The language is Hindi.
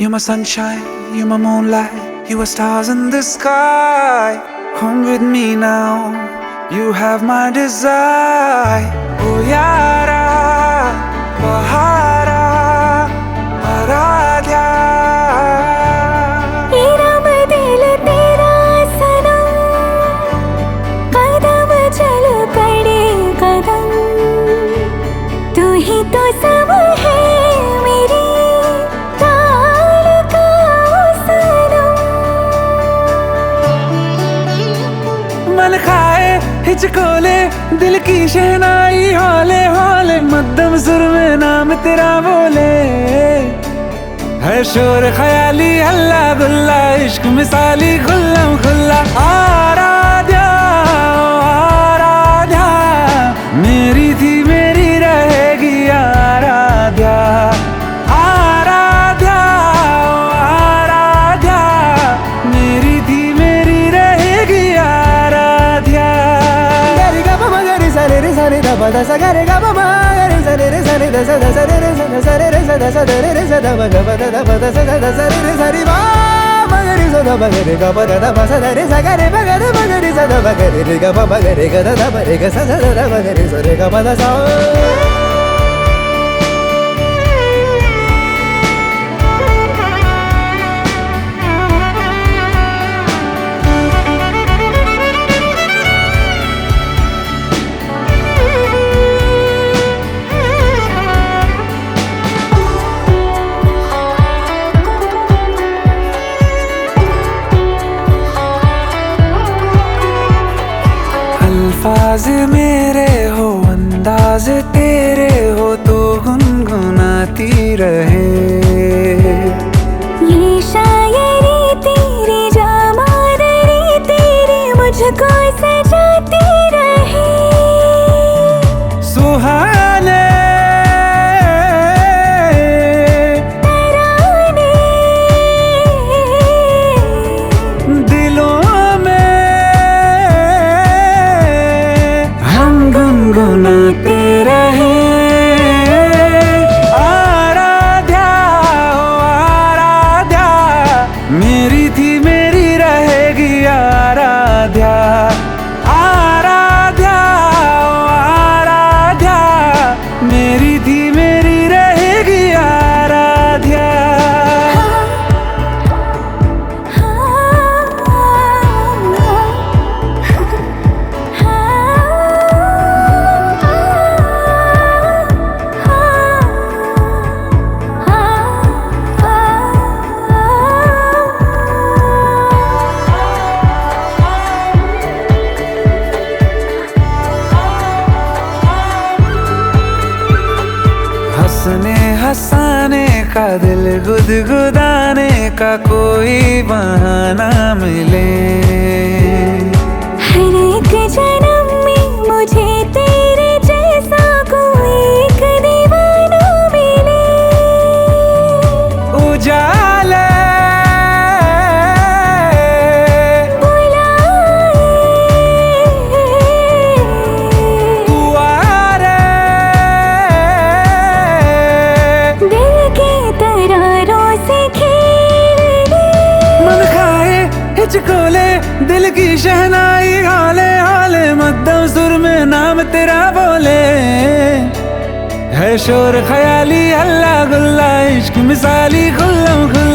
You're my sunshine, you're my moonlight, you are stars in the sky. Come with me now, you have my desire. Oh yara, bahara, aradhya. तेरा बदल तेरा सनम, कदम चल पड़े कदम, तू ही तो सब है मेरी ताल का सनम। मन खाए हिचकोले दिल की शहनाई, हौले हौले मध्यम सुर में नाम तेरा बोले। है शोर ख्याली हल्ला गुल्ला, इश्क मिसाली खुल्लम खुल्ला। आराध्या आराध्या, मेरी थी मेरी रहेगी आराध्या। आराध्या आराध्या, मेरी थी मेरी रहेगी आराध्या। गरे गा पमा गरे सा रे सा रे दा पा दा सा गरे गा पमा गरे सा रे सा रे दा सा दा सा रे सा दा सा रे सा दा सा दा रे सा दा मा गा पा दा पा दा सा दा सा रे सा रे मा मा गरे सा दा मा गरे गा पा दा पा सा दा रे सा गरे मा गरे मा गरे सा दा मा गरे रे गा पा मा गरे गा दा मा रे गा सा सा दा मा गरे सा रे गा पा दा सा। अल्फाज मेरे हो अंदाज तेरे हो, तो गुनगुनाती रहे। ये शायरी तेरी जामादरी तेरी मुझको सजाती रहे। सुहाने तराने दिलों में हम गुनगुनाते रहे। आराध्या ओ आराध्या, मेरी थी मेरी रहेगी आराध्या। आराध्या ओ आराध्या, मेरी थी मेरी रहेगी आराध्या। हंसने हंसाने का दिल गुदगुदाने का कोई बहाना मिले। हर एक जन्म में मुझे तेरे जैसा कोई एक दीवाना मिले। उजाले कुआरे दिल के तरारों से खेलने, मन खाए हिचकोले दिल की शहनाई, हौले हौले मध्यम सुर में नाम तेरा बोले। है शोर ख्याली हल्ला गुल्ला, इश्क मिसाली खुल्लम खुल्ला।